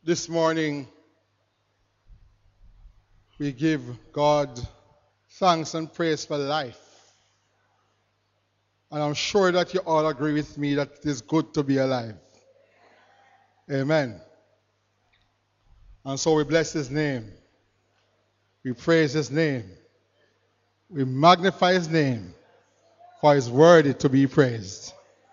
This morning, we give God thanks and praise for life. And I'm sure that you all agree with me that it is good to be alive. Amen. And so we bless His name. We praise His name. We magnify His name, for He is worthy to be praised.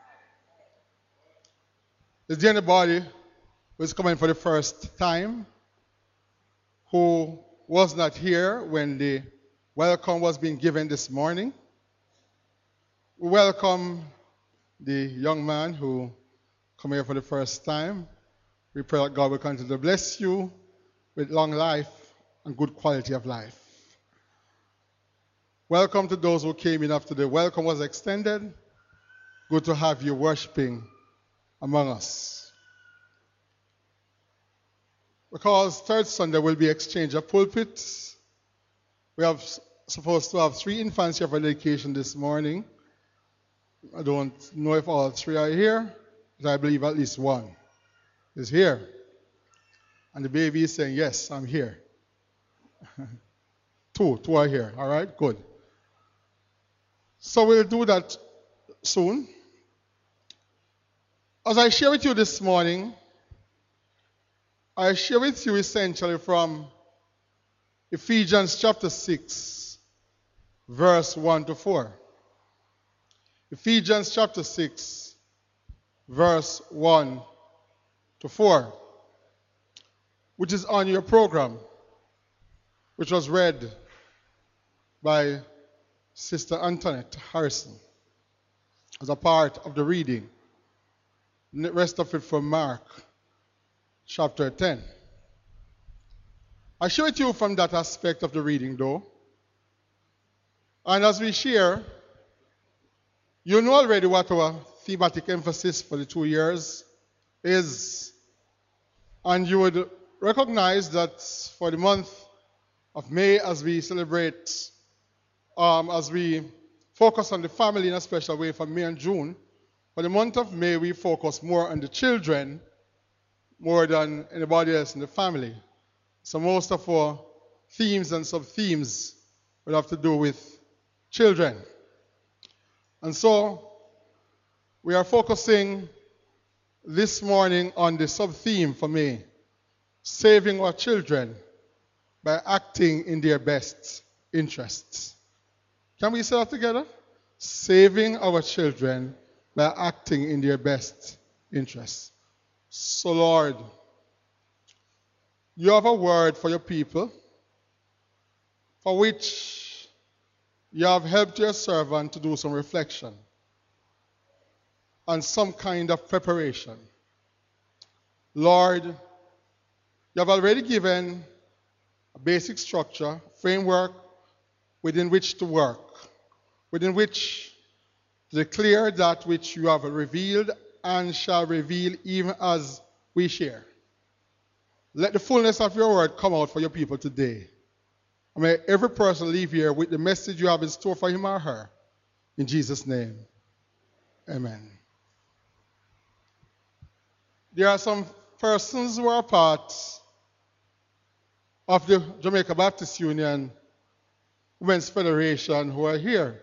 Is there anybody who is coming for the first time who was not here when the welcome was being given this morning? We welcome the young man who come here for the first time. We pray that God will continue to bless you with long life and good quality of life. Welcome to those who came in after the welcome was extended. Good to have you worshiping among us. Because third Sunday will be exchange of pulpits. We have supposed to have 3 infants here for dedication this morning. I don't know if all 3 are here, but I believe at least 1 is here. And the baby is saying, yes, I'm here. 2 are here. All right, good. So we'll do that soon. As I share with you this morning, I share with you essentially from Ephesians chapter 6, verse 1 to 4. Ephesians chapter 6, verse 1 to 4, which is on your program, which was read by Sister Antoinette Harrison as a part of the reading. The rest of it from Mark chapter 10. I share with you from that aspect of the reading though. And as we share, you know already what our thematic emphasis for the 2 years is. And you would recognize that for the month of May, as we celebrate, as we focus on the family in a special way for May and June, for the month of May we focus more on the children more than anybody else in the family. So most of our themes and sub-themes will have to do with children. And so we are focusing this morning on the sub-theme for me, saving our children by acting in their best interests. Can we say that together? Saving our children by acting in their best interests. So Lord, you have a word for your people, for which you have helped your servant to do some reflection and some kind of preparation. Lord, you have already given a basic structure, framework within which to work, within which to declare that which you have revealed and shall reveal even as we share. Let the fullness of your word come out for your people today. And may every person leave here with the message you have in store for him or her. In Jesus' name, amen. There are some persons who are part of the Jamaica Baptist Union Women's Federation who are here.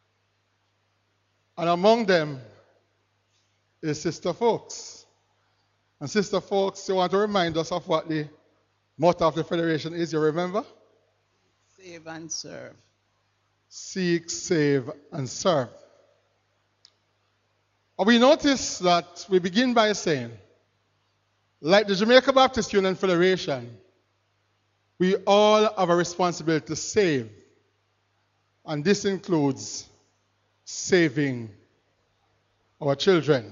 And among them is Sister Folks. And Sister Folks, you want to remind us of what the motto of the Federation is, you remember? Save and serve. Seek, save, and serve. And we notice that we begin by saying, like the Jamaica Baptist Union Federation, we all have a responsibility to save. And this includes saving our children.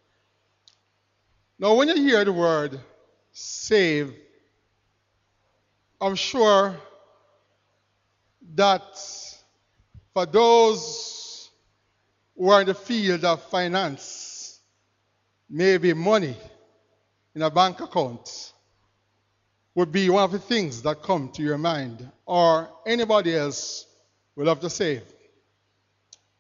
Now, when you hear the word save, I'm sure that for those who are in the field of finance, maybe money in a bank account would be one of the things that come to your mind, or anybody else will have to save.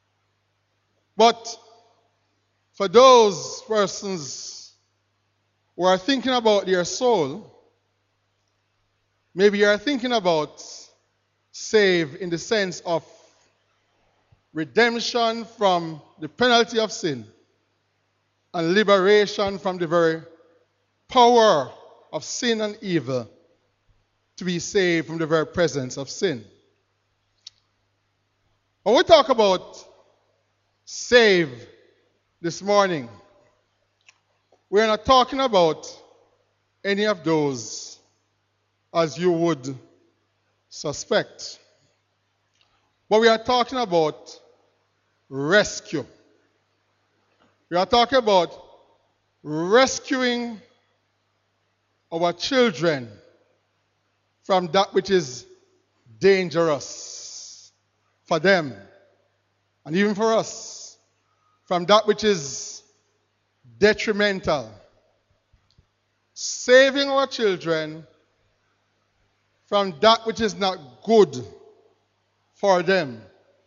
But for those persons who are thinking about their soul, maybe you are thinking about save in the sense of redemption from the penalty of sin and liberation from the very power of sin and evil, to be saved from the very presence of sin. When we talk about save this morning, we're not talking about any of those as you would suspect. But we are talking about rescue. We are talking about rescuing our children from that which is dangerous for them and even for us, from that which is detrimental. Saving our children from that which is not good for them,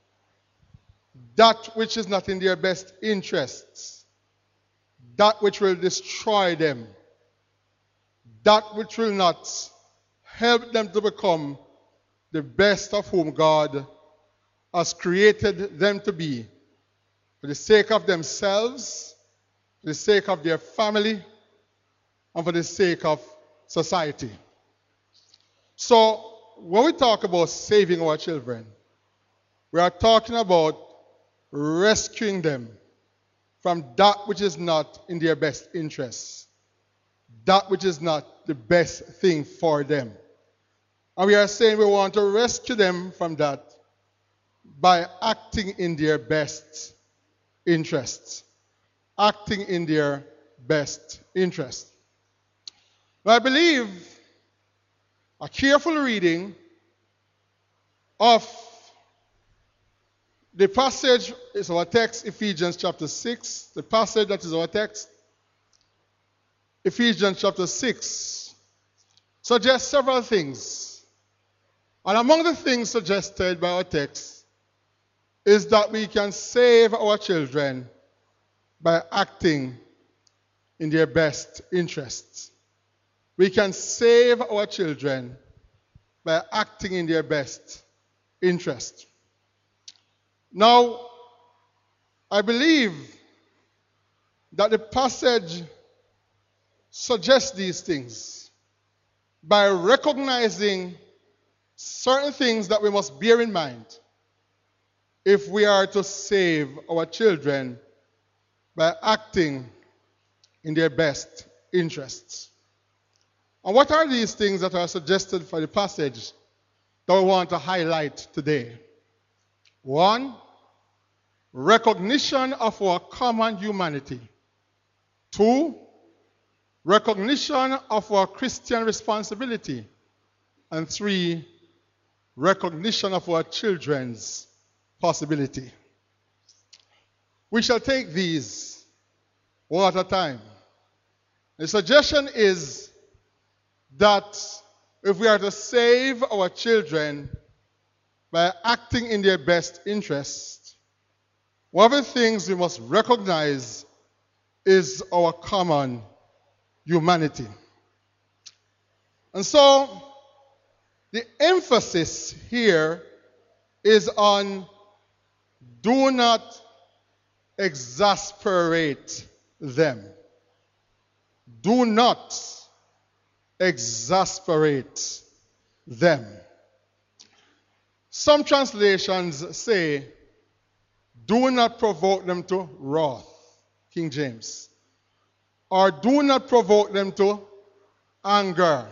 that which is not in their best interests, that which will destroy them, that which will not help them to become the best of whom God has created them to be, for the sake of themselves, for the sake of their family, and for the sake of society. So, when we talk about saving our children, we are talking about rescuing them from that which is not in their best interests, that which is not the best thing for them. And we are saying we want to rescue them from that by acting in their best interests. Acting in their best interest. Now, I believe a careful reading of the passage is our text, Ephesians chapter 6. The passage that is our text, Ephesians chapter 6, suggests several things. And among the things suggested by our text is that we can save our children by acting in their best interests. We can save our children by acting in their best interest. Now, I believe that the passage suggests these things by recognizing certain things that we must bear in mind if we are to save our children by acting in their best interests. And what are these things that are suggested for the passage that we want to highlight today? 1, recognition of our common humanity. 2, recognition of our Christian responsibility. And 3, recognition of our children's possibility. We shall take these one at a time. The suggestion is that if we are to save our children by acting in their best interest, one of the things we must recognize is our common humanity. And so, the emphasis here is on do not exasperate them. Do not exasperate them. Some translations say, do not provoke them to wrath, King James. Or do not provoke them to anger.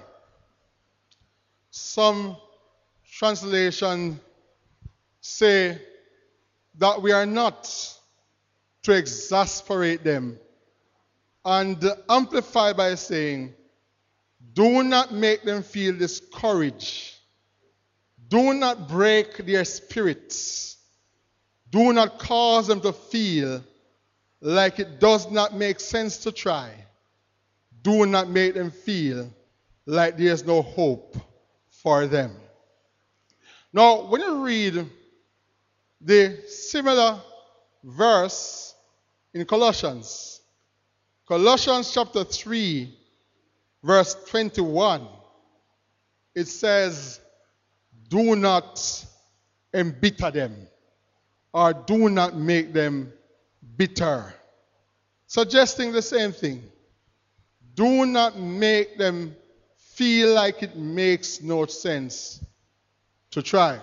Some translations say that we are not to exasperate them, and amplify by saying, do not make them feel discouraged. Do not break their spirits. Do not cause them to feel like it does not make sense to try. Do not make them feel like there's no hope for them. Now, when you read the similar verse in Colossians chapter 3 verse 21, it says, do not embitter them, or do not make them bitter. Suggesting the same thing. Do not make them feel like it makes no sense to try.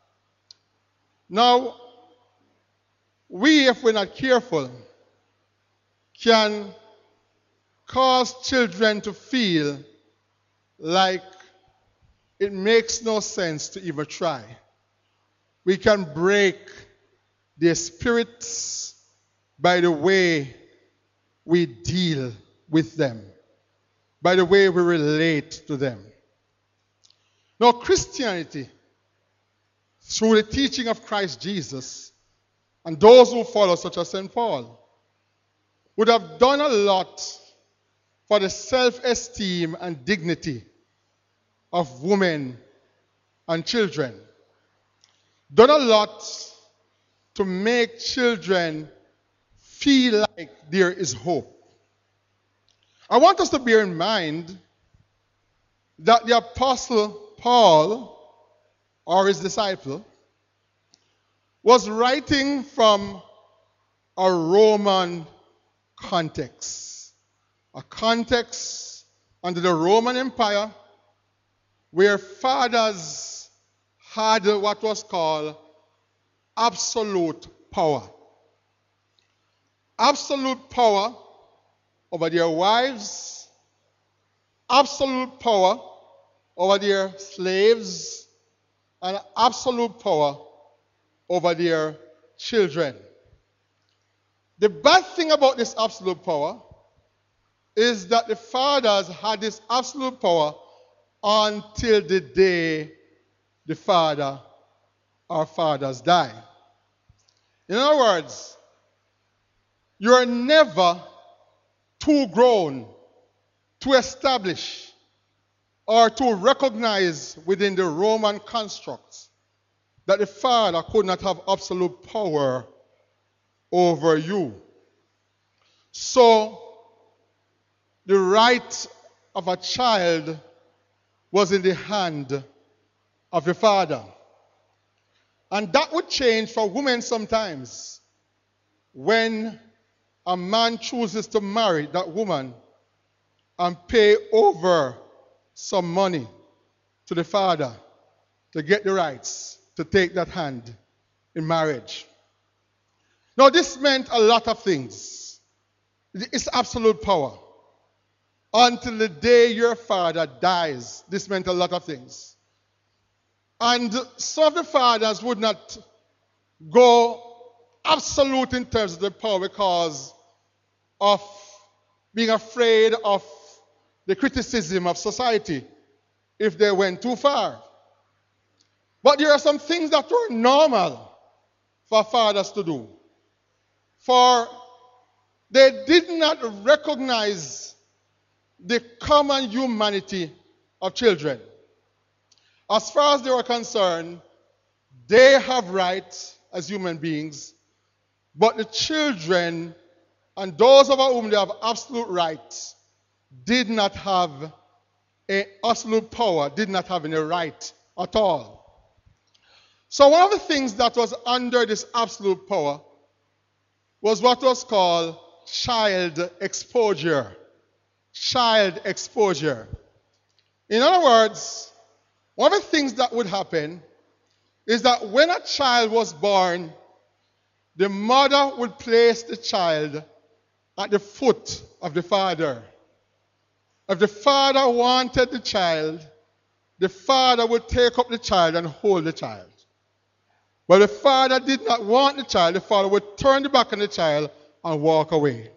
Now, we, if we're not careful, can cause children to feel like it makes no sense to even try. We can break their spirits by the way we deal with them, by the way we relate to them. Now, Christianity, through the teaching of Christ Jesus and those who follow, such as St. Paul, would have done a lot for the self-esteem and dignity of women and children. Done a lot to make children feel like there is hope. I want us to bear in mind that the Apostle Paul, or his disciple, was writing from a Roman context. A context under the Roman Empire where fathers had what was called absolute power. Absolute power over their wives, absolute power over their slaves, and absolute power over their children. The bad thing about this absolute power is that the fathers had this absolute power until the day the father or fathers die. In other words, you are never too grown to establish or to recognize within the Roman construct that the father could not have absolute power over you. So, the right of a child was in the hand of the father. And that would change for women sometimes when a man chooses to marry that woman and pay over some money to the father to get the rights to take that hand in marriage. Now, this meant a lot of things. It's absolute power. Until the day your father dies, this meant a lot of things. And some of the fathers would not go absolute in terms of the power because of being afraid of the criticism of society if they went too far. But there are some things that were normal for fathers to do. For they did not recognize the common humanity of children. As far as they were concerned, they have rights as human beings, but the children and those over whom they have absolute rights did not have an absolute power, did not have any right at all. So one of the things that was under this absolute power was what was called child exposure. Child exposure. In other words, one of the things that would happen is that when a child was born, the mother would place the child at the foot of the father. If the father wanted the child, the father would take up the child and hold the child. But the father did not want the child, the father would turn the back on the child and walk away.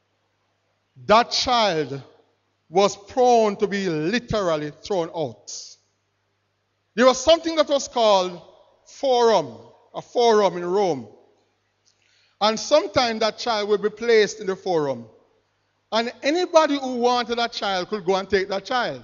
That child was prone to be literally thrown out. There was something that was called forum, a forum in Rome. And sometimes that child would be placed in the forum. And anybody who wanted that child could go and take that child.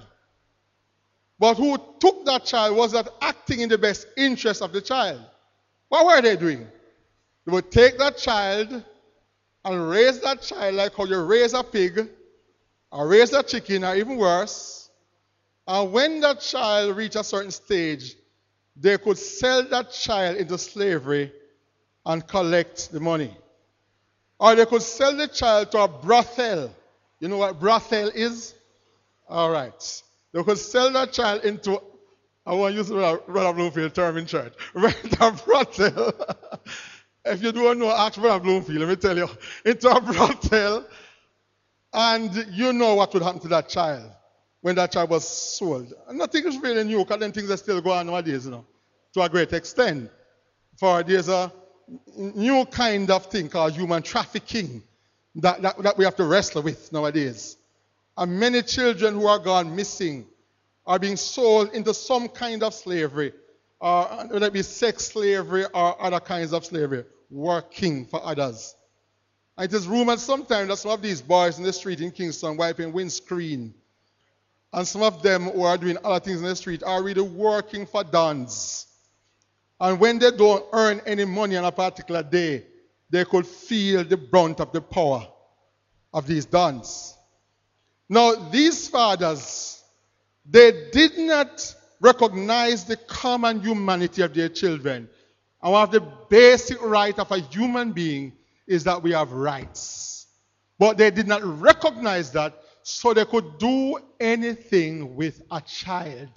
But who took that child was not acting in the best interest of the child. What were they doing? They would take that child and raise that child like how you raise a pig or raise a chicken, or even worse. And when that child reached a certain stage, they could sell that child into slavery and collect the money. Or they could sell the child to a brothel. You know what brothel is? All right. They could sell that child into, I want to use the Brother Bloomfield term in church, a brothel. If you don't know, ask Brother Bloomfield, let me tell you, into a brothel. And you know what would happen to that child when that child was sold. And nothing is really new, because then things are still going on nowadays, to a great extent. For there's a new kind of thing called human trafficking that we have to wrestle with nowadays. And many children who are gone missing are being sold into some kind of slavery, or whether it be sex slavery or other kinds of slavery, working for others. And it is rumored sometimes that some of these boys in the street in Kingston wiping windscreen, and some of them who are doing other things in the street are really working for dons. And when they don't earn any money on a particular day, they could feel the brunt of the power of these dons. Now, these fathers, they did not recognize the common humanity of their children. And one of the basic rights of a human being is that we have rights. But they did not recognize that, so they could do anything with a child.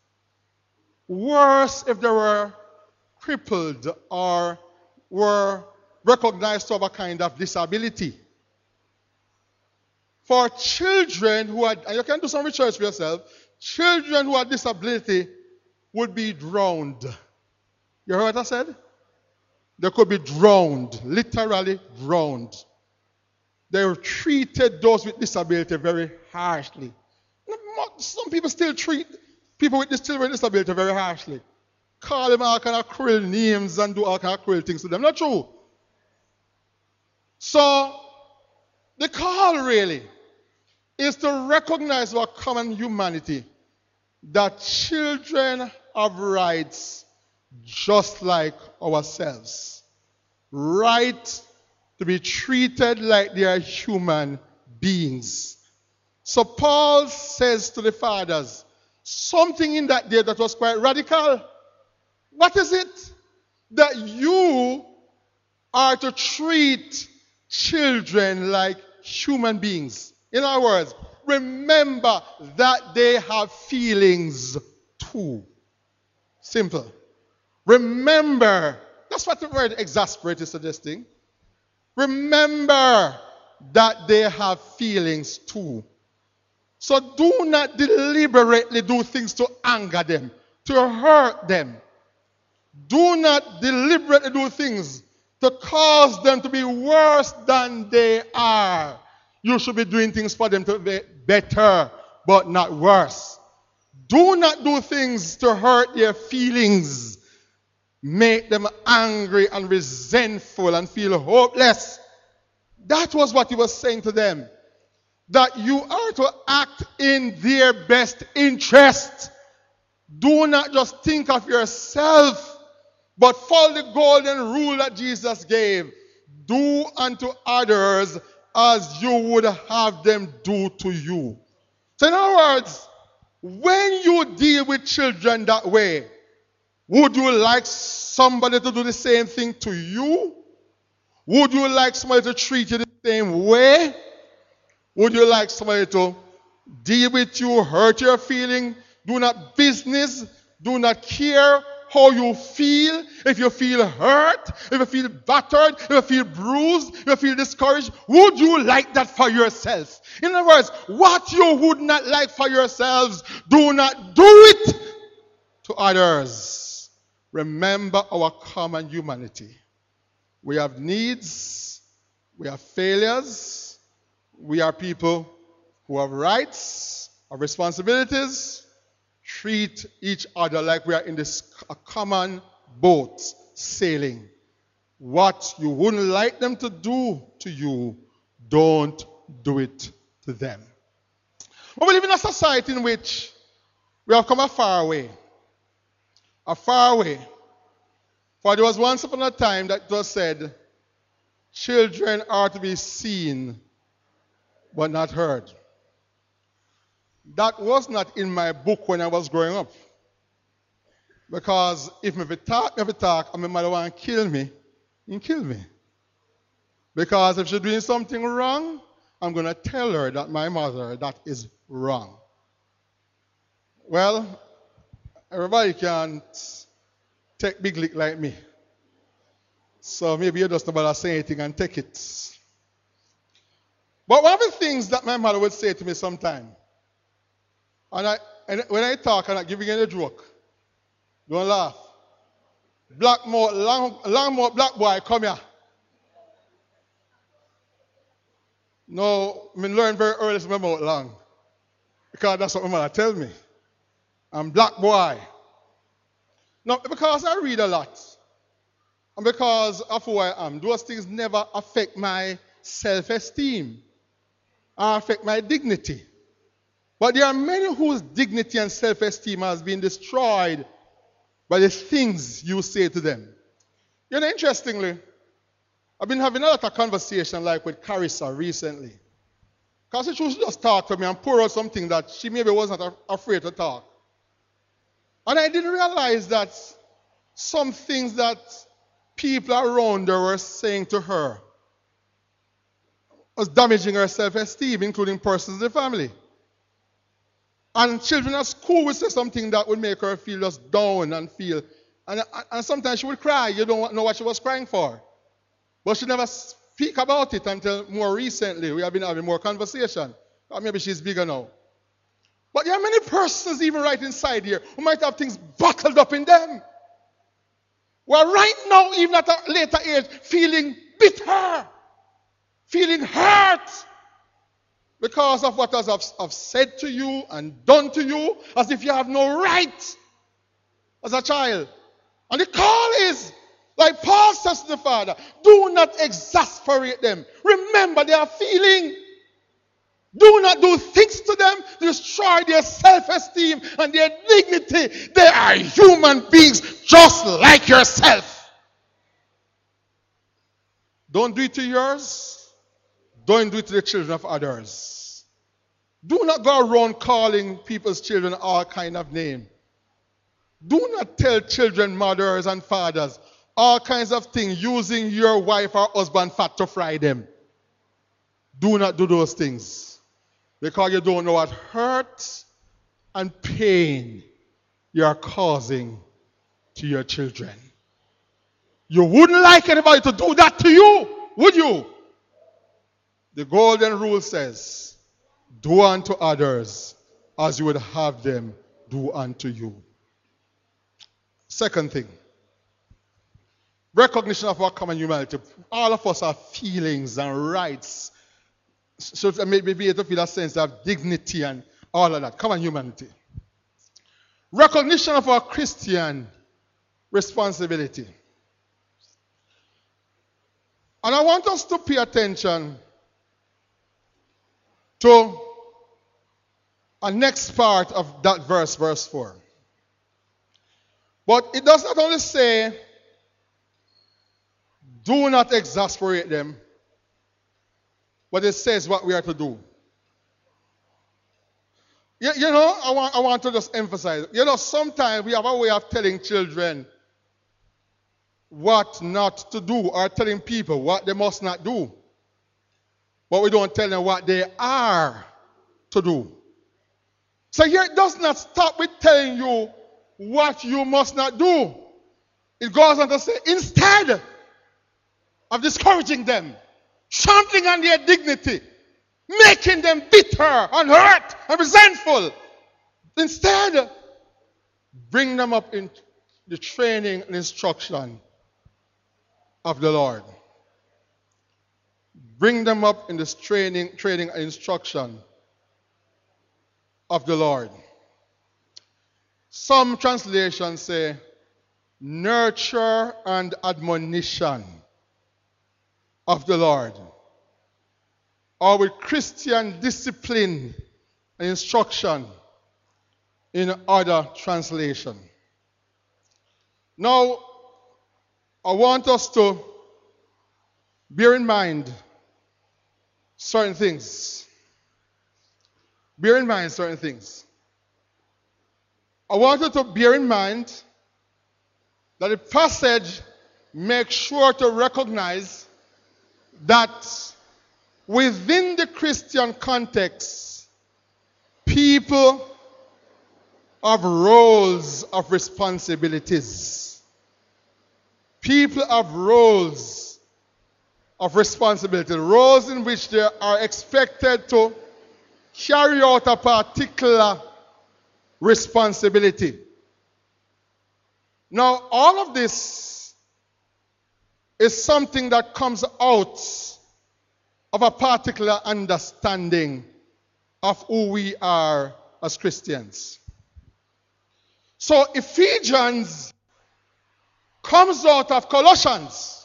Worse, if they were crippled or were recognized to have a kind of disability. For children who had, and you can do some research for yourself, children who had disability would be drowned. You heard what I said? They could be drowned, literally drowned. They treated those with disability very harshly. Some people still treat people with disability very harshly. Call them all kind of cruel names and do all kind of cruel things to them. Not true. So, the call really is to recognize our common humanity, that children have rights just like ourselves. Right to be treated like they are human beings. So Paul says to the fathers something in that day that was quite radical. What is it? That you are to treat children like human beings. In other words, remember that they have feelings too. Simple. Remember, that's what the word exasperate is suggesting. Remember that they have feelings too. So do not deliberately do things to anger them, to hurt them. Do not deliberately do things to cause them to be worse than they are. You should be doing things for them to be better, but not worse. Do not do things to hurt their feelings, make them angry and resentful and feel hopeless. That was what he was saying to them. That you are to act in their best interest. Do not just think of yourself, but follow the golden rule that Jesus gave. Do unto others as you would have them do to you. So in other words, when you deal with children that way, would you like somebody to do the same thing to you? Would you like somebody to treat you the same way? Would you like somebody to deal with you, hurt your feeling, do not business, do not care how you feel? If you feel hurt, if you feel battered, if you feel bruised, if you feel discouraged, would you like that for yourself? In other words, what you would not like for yourselves, do not do it to others. Remember our common humanity. We have needs, we have failures, we are people who have rights, have responsibilities. Treat each other like we are in this common boat sailing. What you wouldn't like them to do to you, don't do it to them. But we live in a society in which we have come a far way. A far way. For there was once upon a time that it was said, children are to be seen but not heard. That was not in my book when I was growing up. Because if me talk, and my mother want to kill me, he kill me. Because if she's doing something wrong, I'm going to tell her that my mother, that is wrong. Well, everybody can't take big lick like me. So maybe you just not bother say anything and take it. But one of the things that my mother would say to me sometime, and when I talk and I give you a joke, don't laugh. Long mouth black boy, come here. No, I learned very early to my mouth long. Because that's what my mother tells me. I'm black boy. No, because I read a lot. And because of who I am, those things never affect my self-esteem or affect my dignity. But there are many whose dignity and self-esteem has been destroyed by the things you say to them. You know, interestingly, I've been having a lot of conversation like with Carissa recently. Because she used to just talk to me and pour out something that she maybe wasn't afraid to talk. And I didn't realize that some things that people around her were saying to her was damaging her self-esteem, including persons in the family. And children at school would say something that would make her feel just down and feel. And sometimes she would cry. You don't know what she was crying for. But she never speak about it until more recently. We have been having more conversation. Or maybe she's bigger now. But there are many persons even right inside here who might have things bottled up in them. Who are right now, even at a later age, feeling bitter. Feeling hurt. Because of what others have said to you and done to you, as if you have no right as a child. And the call is, like Paul says to the Father, do not exasperate them. Remember, they are feeling. Do not do things to them to destroy their self-esteem and their dignity. They are human beings just like yourself. Don't do it to yours. Don't do it to the children of others. Do not go around calling people's children all kind of names. Do not tell children, mothers and fathers, all kinds of things using your wife or husband fat to fry them. Do not do those things. Because you don't know what hurt and pain you are causing to your children. You wouldn't like anybody to do that to you, would you? The golden rule says, do unto others as you would have them do unto you. Second thing, recognition of our common humanity. All of us have feelings and rights. So maybe be able to feel a sense of dignity and all of that. Common humanity. Recognition of our Christian responsibility. And I want us to pay attention to a next part of that verse, verse 4. But it does not only say, do not exasperate them, but it says what we are to do. You know, I want to just emphasize, sometimes we have a way of telling children what not to do, or telling people what they must not do. But we don't tell them what they are to do. So here it does not stop with telling you what you must not do. It goes on to say, instead of discouraging them, trampling on their dignity, making them bitter and hurt and resentful, instead, bring them up in the training and instruction of the Lord. Bring them up in this training and instruction of the Lord. Some translations say, nurture and admonition of the Lord. Or with Christian discipline and instruction in other translation. Now, I want us to bear in mind certain things. bear in mind certain things. I want you to bear in mind that the passage makes sure to recognize that within the Christian context, people have roles of responsibilities. People have roles of responsibility, roles in which they are expected to carry out a particular responsibility. Now, all of this is something that comes out of a particular understanding of who we are as Christians. So Ephesians comes out of Colossians.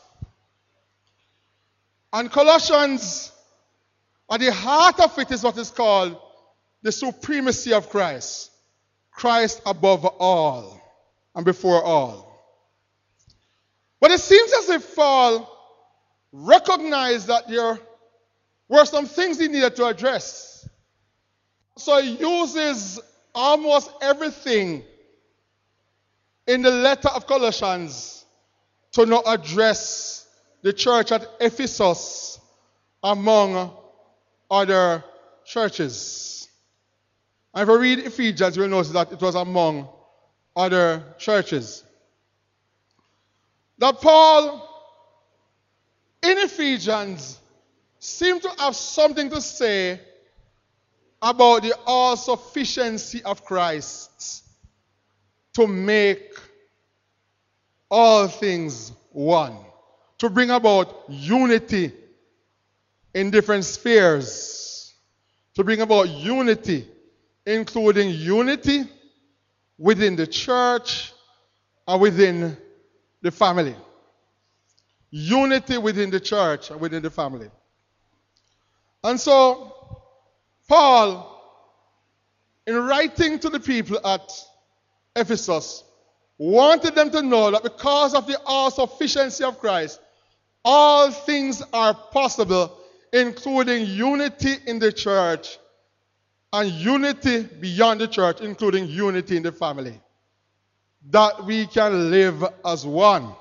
And Colossians, at the heart of it, is what is called the supremacy of Christ. Christ above all and before all. But it seems as if Paul recognized that there were some things he needed to address. So he uses almost everything in the letter of Colossians to not address the church at Ephesus among other churches. And if you read Ephesians, you'll notice that it was among other churches. That Paul, in Ephesians, seemed to have something to say about the all-sufficiency of Christ to make all things one, to bring about unity in different spheres, to bring about unity, including unity within the church and within the family. Unity within the church and within the family. And so, Paul, in writing to the people at Ephesus, wanted them to know that because of the all-sufficiency of Christ, all things are possible, including unity in the church and unity beyond the church, including unity in the family. That we can live as one.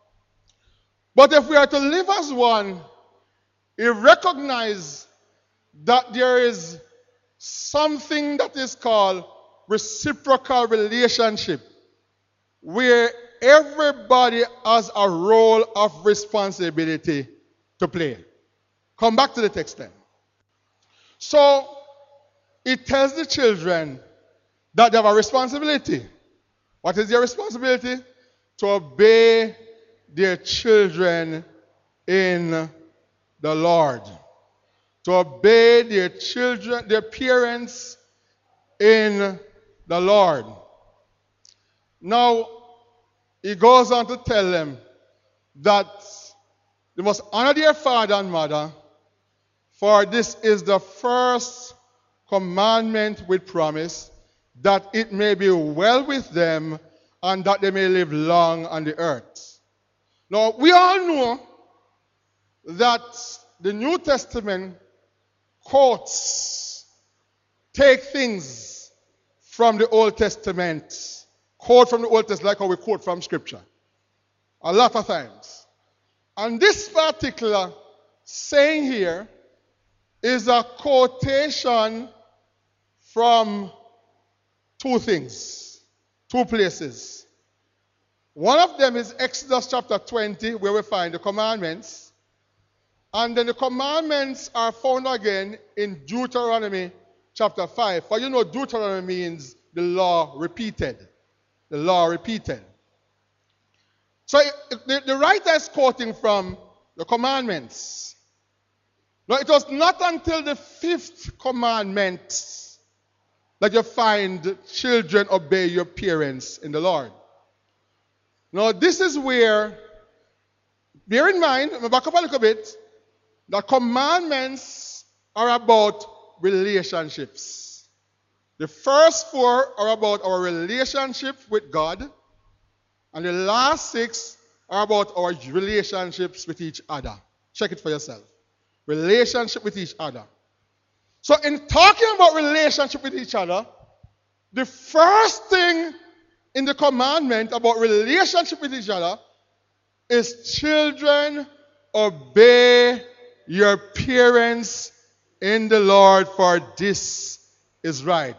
But if we are to live as one, we recognize that there is something that is called reciprocal relationship, where everybody has a role of responsibility to play. Come back to the text then. So, it tells the children that they have a responsibility. What is their responsibility? To obey their children in the Lord. To obey their children, their parents in the Lord. Now, he goes on to tell them that they must honor their father and mother, for this is the first commandment with promise, that it may be well with them and that they may live long on the earth. Now, we all know that the New Testament quotes, take things from the Old Testament, quote from the Old Testament like how we quote from Scripture. A lot of times. And this particular saying here is a quotation from two things, two places. One of them is Exodus chapter 20, where we find the commandments. And then the commandments are found again in Deuteronomy chapter 5. For you know, Deuteronomy means the law repeated. The law repeated. So the writer is quoting from the commandments. Now, it was not until the fifth commandment that you find children obey your parents in the Lord. Now, this is where, bear in mind, I'm going to back up a little bit, the commandments are about relationships. The first four are about our relationship with God, and the last six are about our relationships with each other. Check it for yourself. Relationship with each other. So in talking about relationship with each other, the first thing in the commandment about relationship with each other is children, obey your parents in the Lord, for this is right.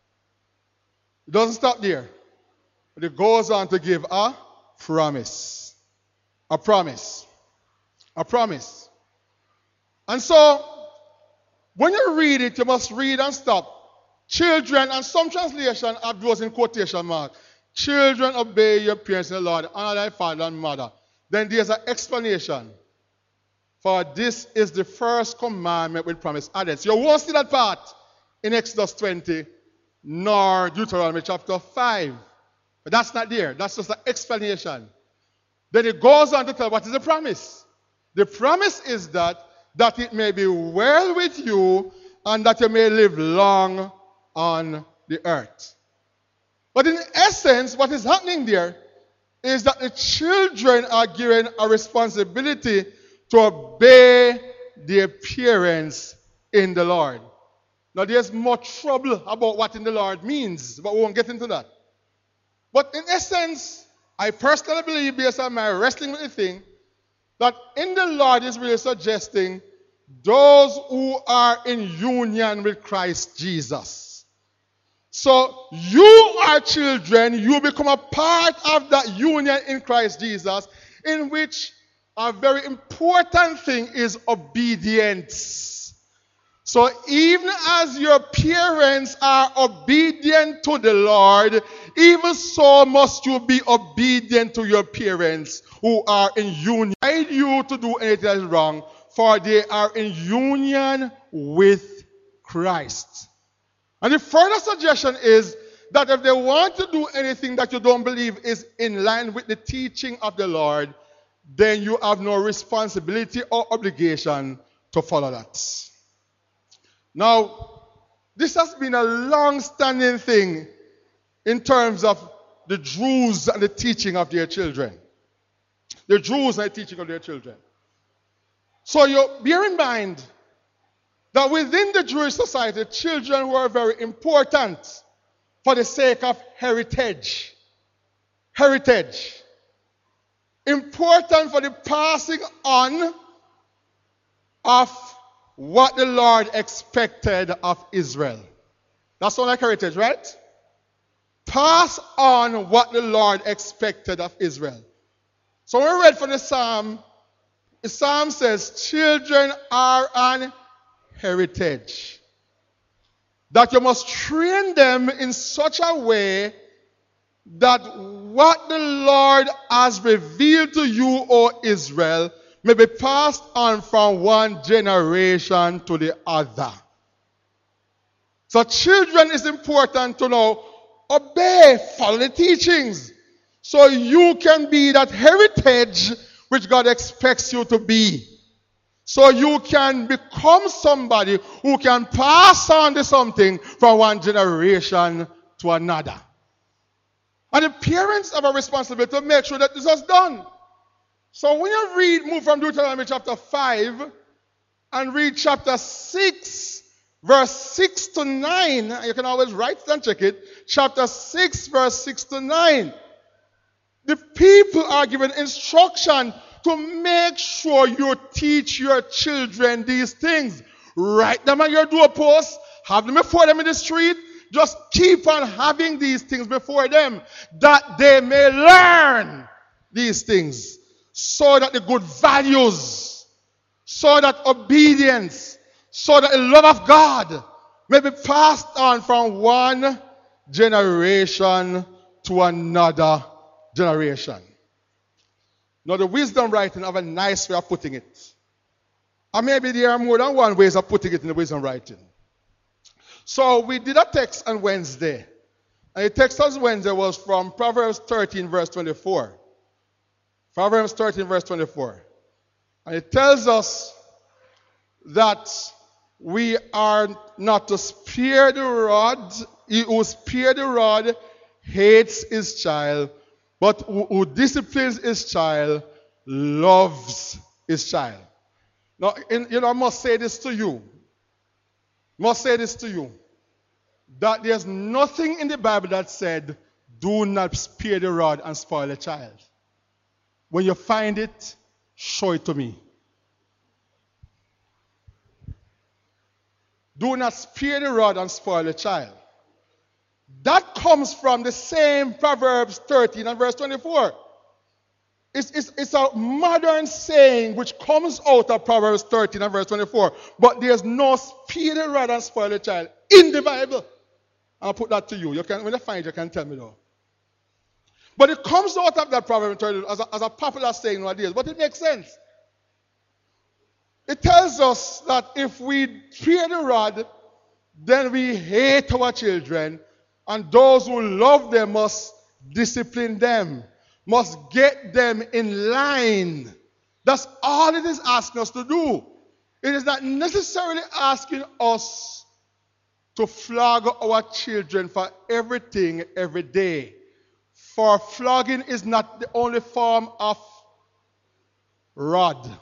It doesn't stop there. But it goes on to give a promise. A promise. A promise. And so, when you read it, you must read and stop. Children, and some translation have those in quotation mark. Children, obey your parents in the Lord, honor thy father and mother. Then there's an explanation. For this is the first commandment with promise added. So you won't see that part in Exodus 20, nor Deuteronomy chapter 5. But that's not there. That's just an explanation. Then it goes on to tell what is the promise. The promise is that it may be well with you and that you may live long on the earth. But in essence, what is happening there is that the children are given a responsibility to obey their parents in the Lord. Now, there's more trouble about what in the Lord means, but we won't get into that. But in essence, I personally believe, based on my wrestling with the thing, that in the Lord is really suggesting those who are in union with Christ Jesus. So you are children, you become a part of that union in Christ Jesus, in which a very important thing is obedience. So even as your parents are obedient to the Lord, even so must you be obedient to your parents who are in union. Guide you to do anything that is wrong, for they are in union with Christ. And the further suggestion is that if they want to do anything that you don't believe is in line with the teaching of the Lord, then you have no responsibility or obligation to follow that. Now, this has been a long-standing thing in terms of the Jews and the teaching of their children. The Jews and the teaching of their children. So you bear in mind that within the Jewish society, children were very important for the sake of heritage. Heritage. Important for the passing on of what the Lord expected of Israel. That's all like heritage, right? Pass on what the Lord expected of Israel. So when we read from the Psalm says, children are an heritage. That you must train them in such a way that what the Lord has revealed to you, O Israel, may be passed on from one generation to the other. So children, is important to know, obey, follow the teachings, so you can be that heritage which God expects you to be. So you can become somebody who can pass on to something from one generation to another. And the parents have a responsibility to make sure that this is done. So when you move from Deuteronomy chapter 5 and read chapter 6, verse 6 to 9, you can always write it and check it. Chapter 6, verse 6 to 9. The people are given instruction to make sure you teach your children these things. Write them on your doorpost. Have them before them in the street. Just keep on having these things before them, that they may learn these things, so that the good values, so that obedience, so that the love of God may be passed on from one generation to another generation. Now, the wisdom writing have a nice way of putting it. And maybe there are more than one ways of putting it in the wisdom writing. So we did a text on Wednesday. And the text on Wednesday was from Proverbs 13, verse 24. Proverbs 13, verse 24. And it tells us that we are not to spare the rod. He who spares the rod hates his child, but who disciplines his child loves his child. Now, I must say this to you. must say this to you, that there's nothing in the Bible that said, do not spare the rod and spoil a child. When you find it, show it to me. Do not spare the rod and spoil a child. That comes from the same Proverbs 13 and verse 24. It's a modern saying which comes out of Proverbs 13 and verse 24. But there's no spare the rod and spoil a child in the Bible. I'll put that to you. When you find it, you can tell me though. But it comes out of that Proverbs 13 as a popular saying nowadays. But it makes sense. It tells us that if we spare the rod, then we hate our children, and those who love them must discipline them, must get them in line. That's all it is asking us to do. It is not necessarily asking us to flog our children for everything every day. For flogging is not the only form of rod.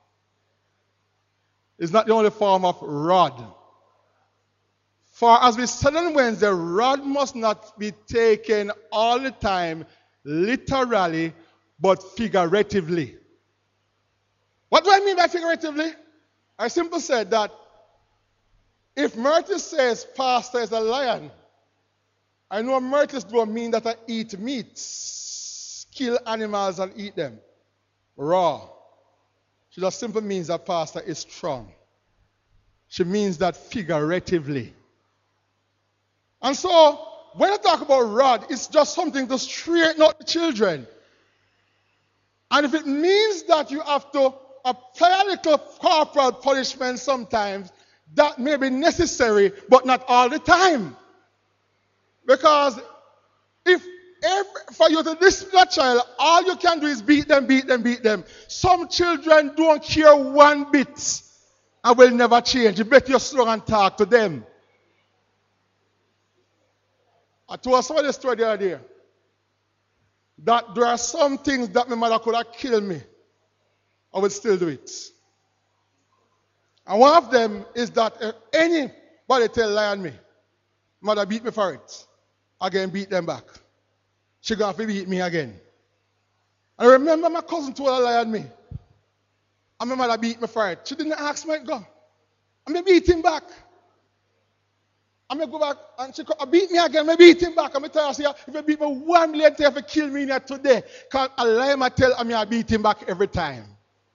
It's not the only form of rod. For as we said on Wednesday, rod must not be taken all the time, literally, but figuratively. What do I mean by figuratively? I simply said that if Murtis says pastor is a lion, I know Murtis don't mean that I eat meat, kill animals and eat them raw. She just simply means that pastor is strong. She means that figuratively. And so, when I talk about rod, it's just something to straighten out the children. And if it means that you have to apply a little corporal punishment sometimes, that may be necessary, but not all the time. Because for you to discipline a child, all you can do is beat them, beat them, beat them. Some children don't care one bit and will never change. You better slow and talk to them. I told somebody the story the other day that there are some things that my mother could have killed me. I would still do it. And one of them is that if anybody lie on me, mother beat me for it. Again, beat them back. She going to beat me again. I remember my cousin told her lie on me. And my mother beat me for it. She didn't ask me to go. And I beat him back. And I go back and she beat me again. I beat him back. And I tell her, if you beat me 1 million times, if you kill me here today, because I lie I tell her I beat him back every time.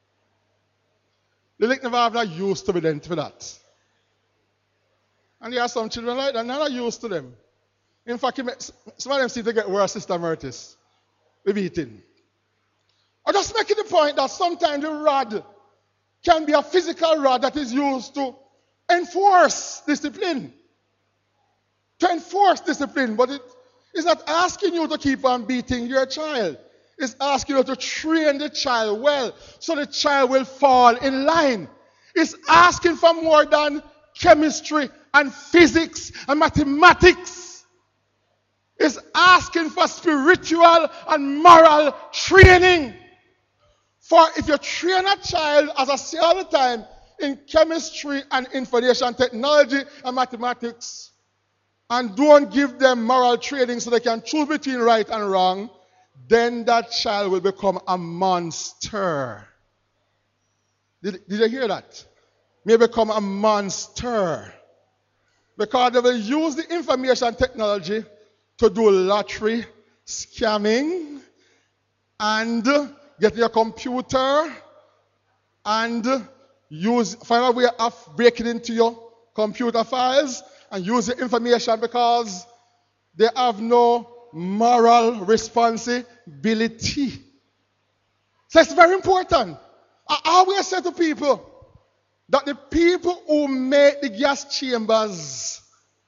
They never have not used to be then for that. And there are some children like that, not used to them. In fact, some of them seem to get worse, Sister Murtis. We're beating. I'm just making the point that sometimes the rod can be a physical rod that is used to enforce discipline. To enforce discipline, but it is not asking you to keep on beating your child. It's asking you to train the child well so the child will fall in line. It's asking for more than chemistry and physics and mathematics. It's asking for spiritual and moral training. For if you train a child, as I say all the time, in chemistry and information technology and mathematics, and don't give them moral training so they can choose between right and wrong, then that child will become a monster. Did you hear that? May become a monster. Because they will use the information technology to do lottery, scamming, and get your computer and find a way of breaking into your computer files and use the information because they have no moral responsibility. So it's very important. I always say to people that the people who make the gas chambers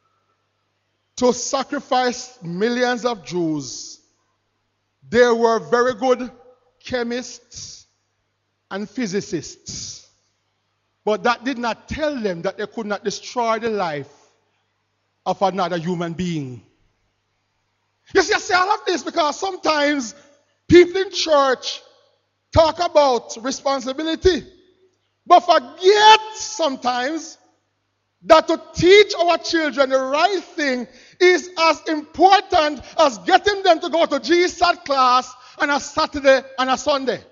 to sacrifice millions of Jews, they were very good chemists and physicists. But that did not tell them that they could not destroy the life of another human being. You see, I say all of this because sometimes people in church talk about responsibility, but forget sometimes that to teach our children the right thing is as important as getting them to go to GSAT class on a Saturday and a Sunday.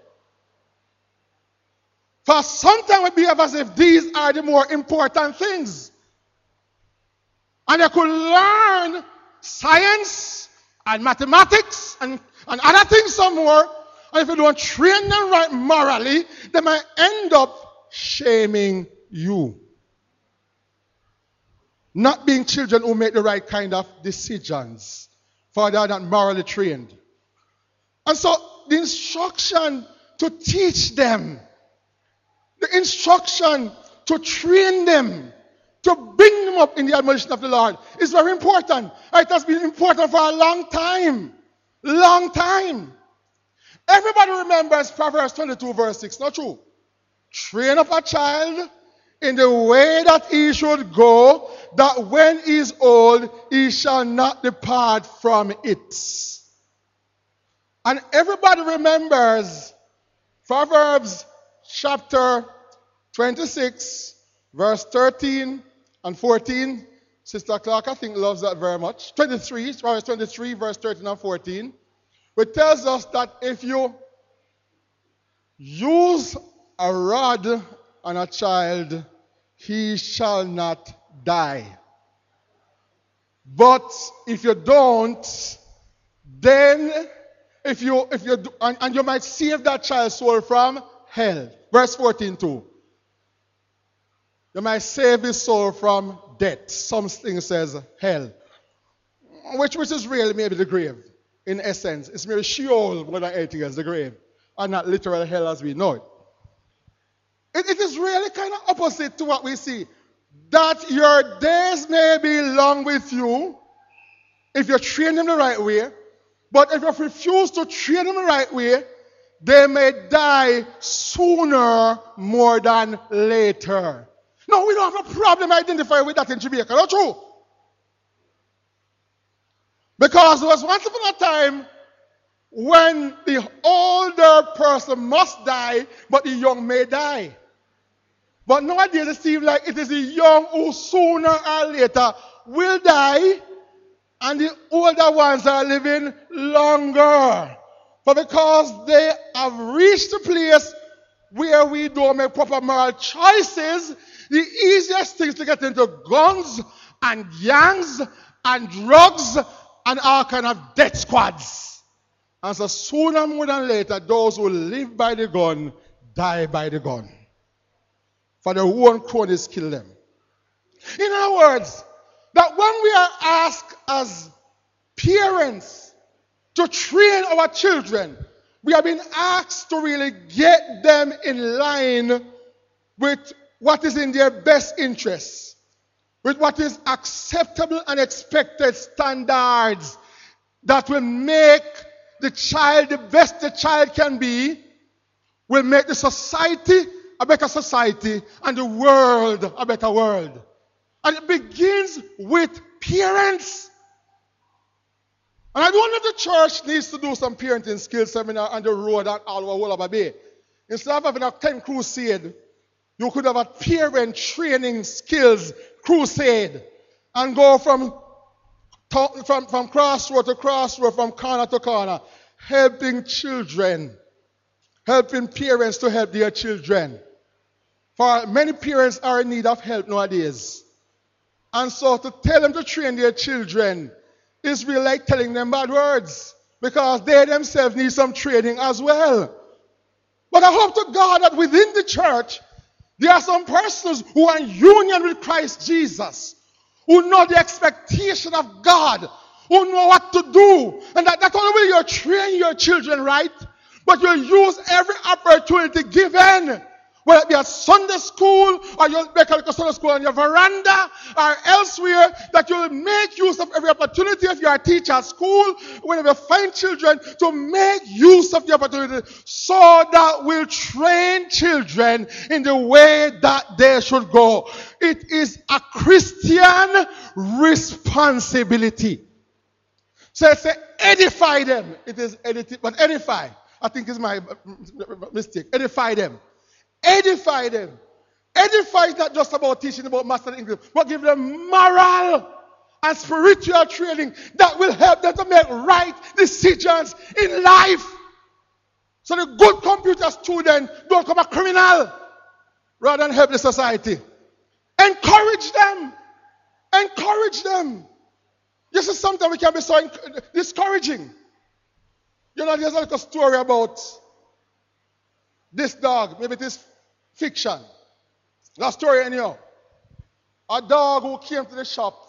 For sometimes we behave as if these are the more important things. And they could learn science and mathematics and other things some more. And if you don't train them right morally, they might end up shaming you. Not being children who make the right kind of decisions, for they are not morally trained. And so the instruction to teach them, the instruction to train them, to bring them up in the admonition of the Lord is very important. It has been important for a long time. Long time. Everybody remembers Proverbs 22 verse 6, not true? Train up a child in the way that he should go, that when he is old, he shall not depart from it. And everybody remembers Proverbs chapter 26, verse 13 and 14. Sister Clark, I think, loves that very much. 23, Proverbs 23, verse 13 and 14, which tells us that if you use a rod on a child, he shall not die. But if you don't, then and you might save that child's soul from hell. Verse 14 too. You might save his soul from death. Something says hell. Which is really maybe the grave, in essence. It's maybe Sheol more than anything else, the grave. And not literal hell as we know it. It is really kind of opposite to what we see. That your days may be long with you if you train them the right way. But if you refuse to train them the right way, they may die sooner more than later. No, we don't have a problem identifying with that in Jamaica. Not true. Because there was once upon a time when the older person must die, but the young may die. But nowadays it seems like it is the young who sooner or later will die, and the older ones are living longer. But because they have reached a place where we don't make proper moral choices, the easiest things to get into guns and gangs and drugs and all kind of death squads. And so sooner more than later, those who live by the gun die by the gun. For their own cronies kill them. In other words, that when we are asked as parents to train our children, we have been asked to really get them in line with what is in their best interests, with what is acceptable and expected standards that will make the child the best the child can be, will make the society a better society and the world a better world. And it begins with parents. And I don't know if the church needs to do some parenting skills seminar on the road and all over Wolaba Bay. Instead of having a 10 crusade, you could have a parent training skills crusade and go from crossroad to crossroad, from corner to corner, helping children, helping parents to help their children. For many parents are in need of help nowadays. And so to tell them to train their children is really like telling them bad words, because they themselves need some training as well. But I hope to God that within the church, there are some persons who are in union with Christ Jesus, who know the expectation of God, who know what to do. And that not only will you train your children right, but you'll use every opportunity given, whether it be at Sunday school, or you'll make a Sunday school on your veranda, or elsewhere, that you'll make use of every opportunity if you're a teacher at school, whenever you find children, to make use of the opportunity, so that we'll train children in the way that they should go. It is a Christian responsibility. So it's edify them. It is but edify. I think is my mistake. Edify them. Edify them. edify is not just about teaching about master English, but give them moral and spiritual training that will help them to make right decisions in life. So the good computer student don't become a criminal rather than help the society. Encourage them. Encourage them. You see, sometimes we can be so discouraging. You know, there's like a story about this dog. Maybe it is fiction. That story anyhow. A dog who came to the shop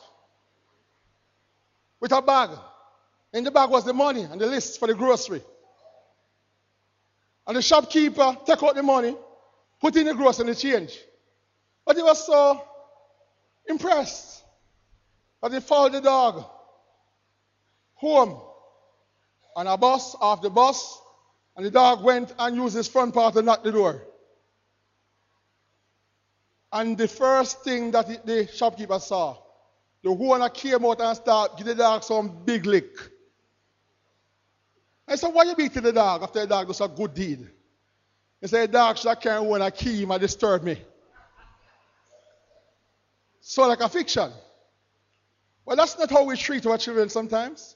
with a bag. In the bag was the money and the list for the grocery. And the shopkeeper took out the money, put in the grocery and the change. But he was so impressed that he followed the dog home on a bus, off the bus, and the dog went and used his front paw to knock the door. And the first thing that the shopkeeper saw, the owner came out and started giving the dog some big lick. I said, why you beating the dog after the dog does a good deed? He said, the dog should have carried one a key and disturb me. So like a fiction. Well, that's not how we treat our children sometimes.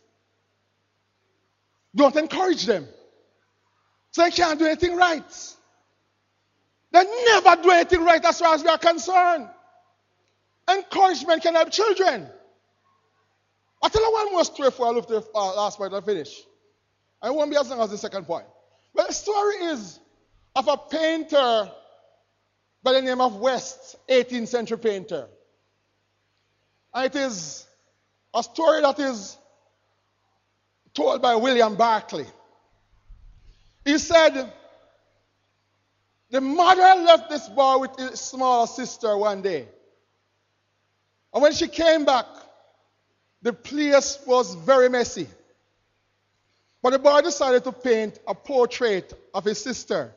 Don't encourage them. So they can't do anything right. They never do anything right as far as we are concerned. Encouragement can help children. I'll tell you one more story before I look to the last point and finish. And it won't be as long as the second point. But the story is of a painter by the name of West, 18th century painter. And it is a story that is told by William Barclay. He said, the mother left this boy with his small sister one day. And when she came back, the place was very messy. But the boy decided to paint a portrait of his sister.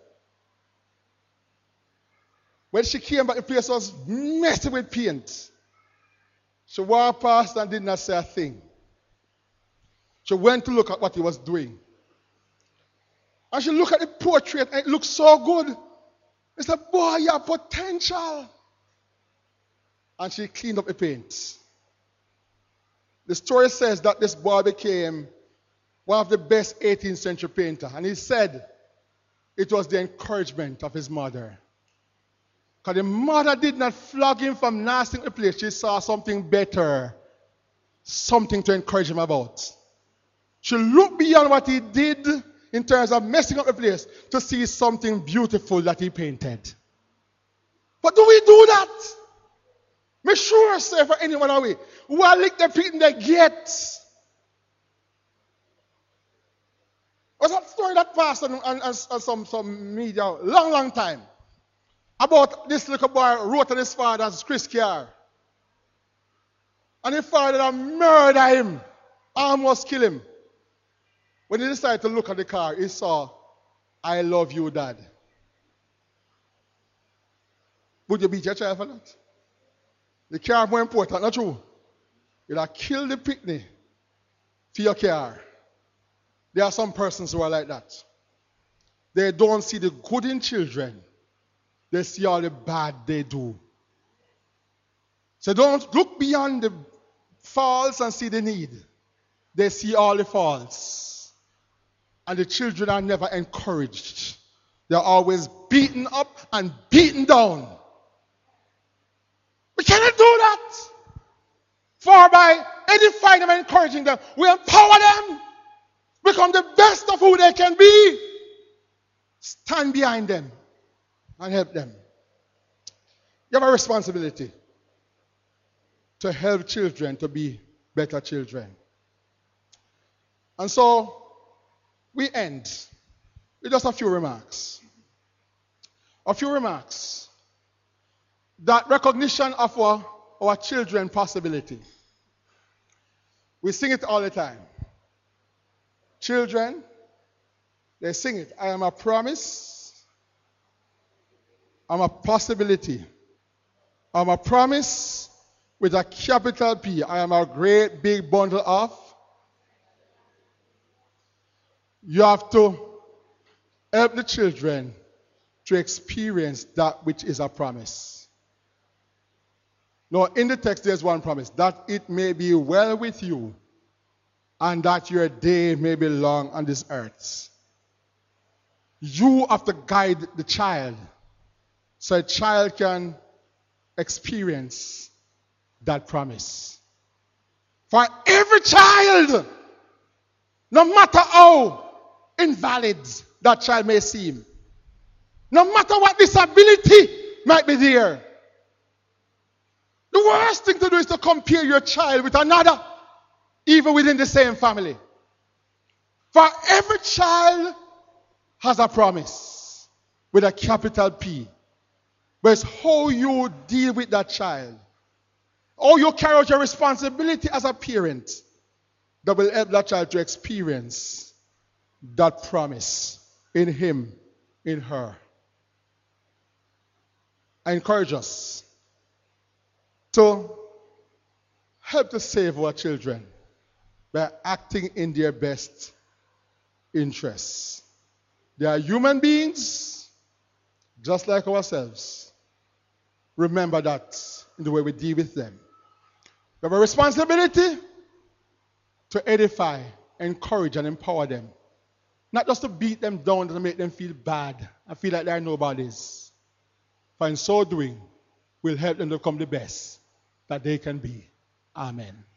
When she came back, the place was messy with paint. She walked past and did not say a thing. She went to look at what he was doing. And she looked at the portrait and it looked so good. She said, boy, you have potential. And she cleaned up the paint. The story says that this boy became one of the best 18th century painters. And he said it was the encouragement of his mother. Because the mother did not flog him from nasty the place. She saw something better, something to encourage him about. She looked beyond what he did in terms of messing up the place to see something beautiful that he painted. But do we do that? Make sure, say for anyone away, who are lick the painting they get. Was that story that passed on some media long time about this little boy wrote to his father's Chris car. And his father murdered him, almost killed him. When he decided to look at the car, he saw, I love you, Dad. Would you beat your child for that? The car is more important, not true? You'd have killed the picnic for your car. There are some persons who are like that. They don't see the good in children. They see all the bad they do. So don't look beyond the faults and see the need. They see all the faults. And the children are never encouraged. They're always beaten up and beaten down. We cannot do that. For by edifying them and encouraging them, we empower them, become the best of who they can be. Stand behind them and help them. You have a responsibility to help children to be better children. And so, we end with just a few remarks. A few remarks. That recognition of our children's possibility. We sing it all the time. Children, they sing it. I am a promise. I'm a possibility. I'm a promise with a capital P. I am a great big bundle of. You have to help the children to experience that which is a promise. Now, in the text, there's one promise, that it may be well with you and that your day may be long on this earth. You have to guide the child so a child can experience that promise. For every child, no matter how invalid that child may seem, no matter what disability might be there, the worst thing to do is to compare your child with another, even within the same family. For every child has a promise with a capital P. But it's how you deal with that child, how you carry out your responsibility as a parent, that will help that child to experience that promise in him, in her. I encourage us to help to save our children by acting in their best interests. They are human beings, just like ourselves. Remember that in the way we deal with them. We have a responsibility to edify, encourage, and empower them. Not just to beat them down to make them feel bad and feel like they are nobodies. For in so doing, we'll help them to become the best that they can be. Amen.